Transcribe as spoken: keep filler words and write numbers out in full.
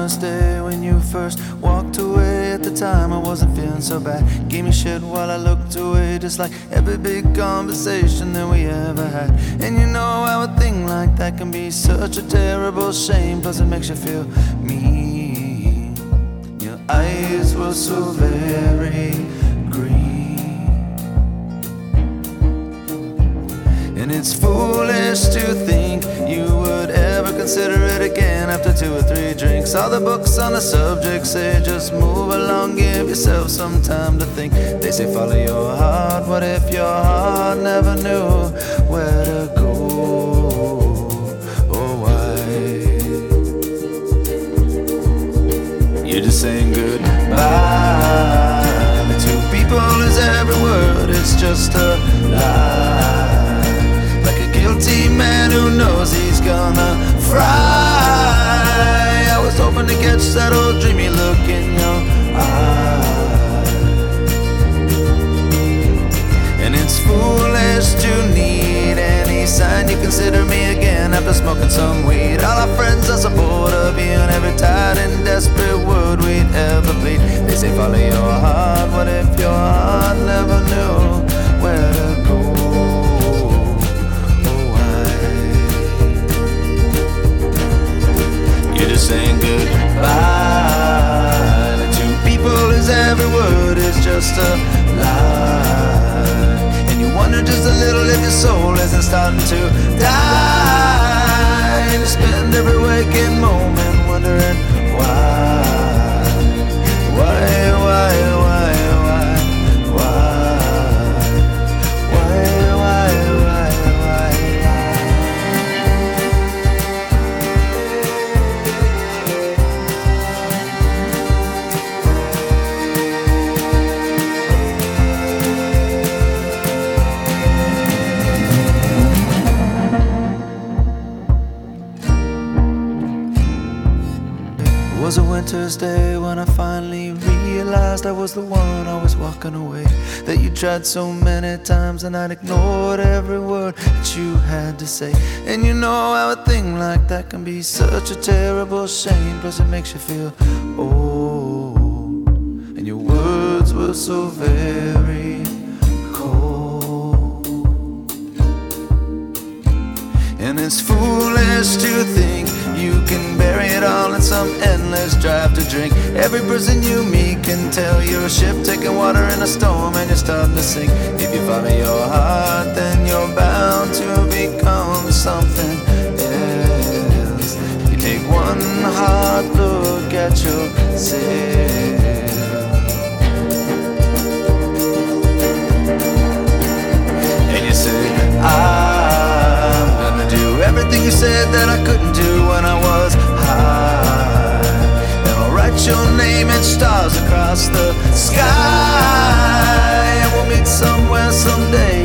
winter's day when you first walked away. At the time I wasn't feeling so bad. Gave me shit while I looked away, just like every big conversation that we ever had. And you know how a thing like that can be such a terrible shame. Plus it makes you feel mean. Your eyes were so very green, and it's foolish to think you would ever consider it again after two or three drinks. All the books on the subject say just move along, give yourself some time to think. They say follow your heart. What if your heart never knew where to go or why? You're just saying goodbye to people is every word, it's just a lie. Like a guilty man who knows he's gonna fry. I was hoping to catch that old dreamy look in your eye. And it's foolish to need any sign you consider me again after smoking some weed. All our friends are so bored of you, and every tired and desperate word we'd ever plead. They say follow your heart. What if your heart never knew where to go? You're just saying goodbye to two people is every word is just a lie. And you wonder just a little if your soul isn't starting to die. And you spend every waking moment wondering why. Why, why, why, why, why? Why, why, why, why, It was a winter's day when I finally realized I was the one always walking away. That you tried so many times and I'd ignored every word that you had to say. And you know how a thing like that can be such a terrible shame. Plus it makes you feel old, and your words were so very cold. And it's foolish to think you can bury it all in some endless drive to drink. Every person you meet can tell you're a ship taking water in a storm and you're starting to sink. If you follow your heart, then you're bound to become something else. You take one hard look at yourself, and you say, I'm gonna do everything you said that I couldn't do when I was high. And I'll write your name in stars across the sky. And we'll meet somewhere someday